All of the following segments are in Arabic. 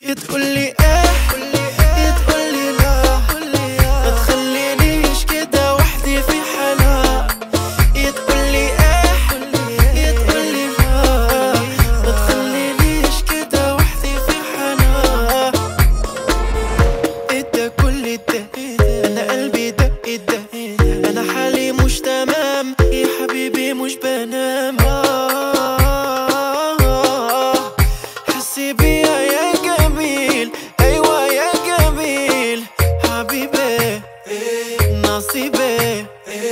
تقولي ايه تقولي لا، ما تخلينيش كده وحدي في حالها. تقولي ايه تقولي لا، ما تخلينيش كده وحدي في حالها. ده كل ده انا قلبي دق انا حالي مش تمام يا حبيبي مش بنام. حسي بيا يا جميل، ايوه يا جميل حبيبي نصيبي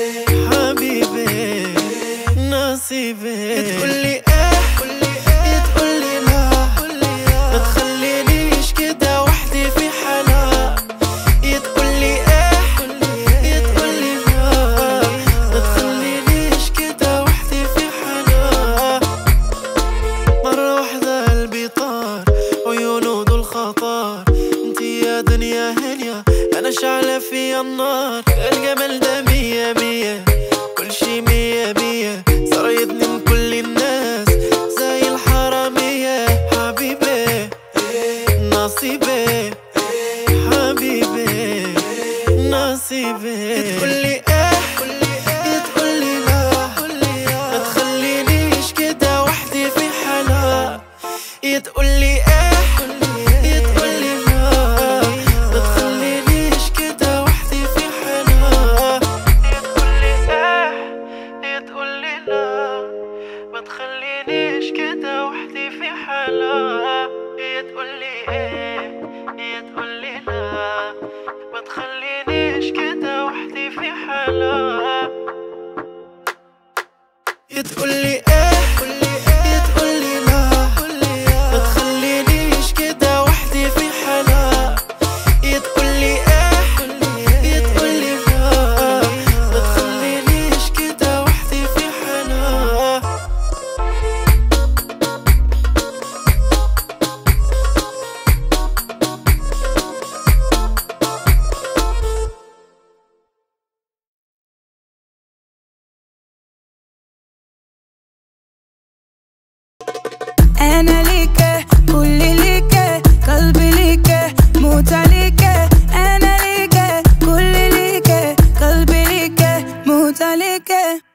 حبيبي نصيبي. تقولي ايه تقولي لا، ما تخلينيش كده وحدي في حالها. تقولي ايه تقولي لا، ما تخلينيش كده وحدي في حالها. مرة واحدة قلبي طار، عيونه دول خطار. انتي يا دنيا هنيا، انا شعلة فيا النار. الجمال ده مية مية، كل شي مية مية. صرايدني من كل الناس زي الحرامية. حبيبي نصيبي حبيبي نصيبي. تقولي ايه تقولي لا، ما تخلينيش كده وحدي في حالها. تقولي ايه تقولي لا، ما تخلينيش كده وحدي في حالها. تقولي ايه تقولي لا، ما تخلينيش كده وحدي في حالها. تقولي ايه تقولي لا، ما تخلينيش كده وحدي في حالها. تقولي ايه تقولي لا، ما تخلينيش كده وحدي في حالها. تقولي ايه تقولي لا، ما تخلينيش كده وحدي في حالها. أنا ليك كل ليك، قلبي ليك موت عليك. أنا ليك كل ليك، قلبي ليك موت عليك.